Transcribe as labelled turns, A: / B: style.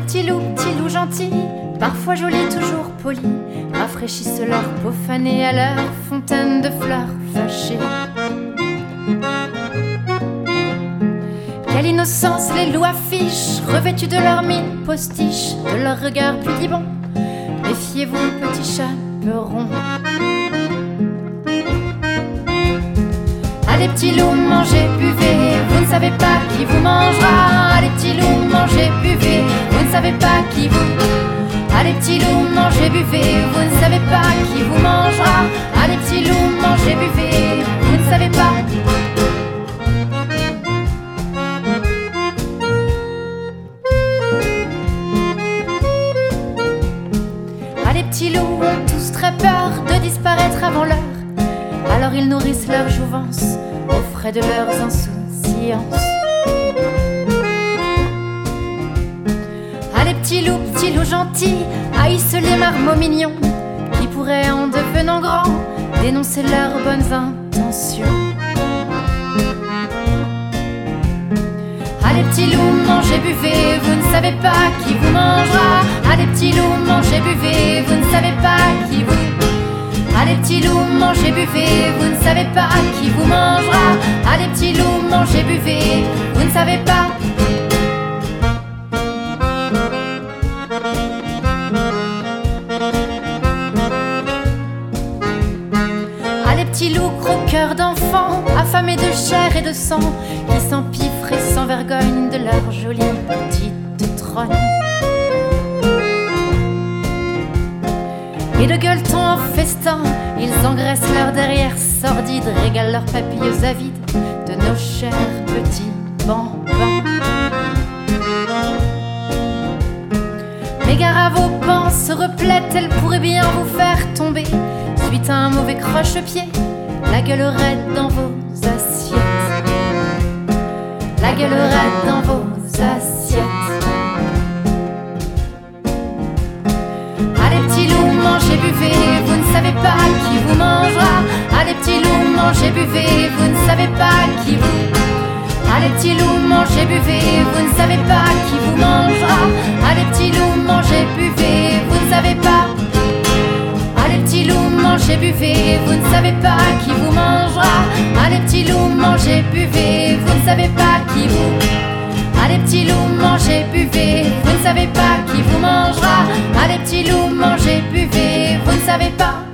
A: petits loups gentils, parfois jolis, toujours polis, rafraîchissent leur peau fanée à leur fontaine de fleurs fâchées. Quelle innocence les loups affichent, revêtus de leur mine postiche, de leur regard pudibond. Méfiez-vous, petits chaperons. Allez petits loups, mangez, buvez, vous ne savez pas qui vous mangera. Allez petits loups, mangez, buvez, vous ne savez pas qui vous. Allez petits loups, mangez, buvez, vous ne savez pas qui vous mangera. Allez petits loups, mangez, buvez, vous ne savez pas. Les petits loups ont tous très peur de disparaître avant l'heure. Alors ils nourrissent leur jouvence aux frais de leurs insouciances. Ah les petits loups gentils, haïssent les marmots mignons qui pourraient en devenant grands dénoncer leurs bonnes intentions. Allez petits loups, mangez, buvez, vous ne savez pas qui vous mangera. Allez petits loups, mangez, buvez, vous ne savez pas qui vous. Allez petits loups, mangez, buvez, vous ne savez pas qui vous mangera. Allez petits loups, mangez, buvez, vous ne savez pas. Allez petits loups, croqueurs d'enfants, affamés de chair et de sang, qui s'empiffrent et sans vergogne de leur jolie petite trogne. Et de gueuletons en festin, ils engraissent leur derrière sordide, régalent leurs papilles avides de nos chers petits bambins. Mais gare à vos panses replètes, elles pourraient bien vous faire tomber suite à un mauvais croche-pied, la gueule raide dans vos assiettes. La gueule raide dans vos assiettes. Allez petits loups, mangez, buvez, vous ne savez pas qui vous mangera. Allez petits loups, mangez, buvez, vous ne savez pas qui vous. Allez petits loups, mangez, buvez, vous ne savez pas qui vous mangera. Allez petits loups, mangez, buvez, vous ne savez pas. Allez petits loups, mangez, buvez, vous ne savez pas qui vous mangera. Allez petits loups, mangez, buvez, vous ne savez pas qui vous. Allez petits loups, mangez, buvez, vous ne savez pas qui vous mangera. Allez petits loups, mangez, buvez, vous ne savez pas.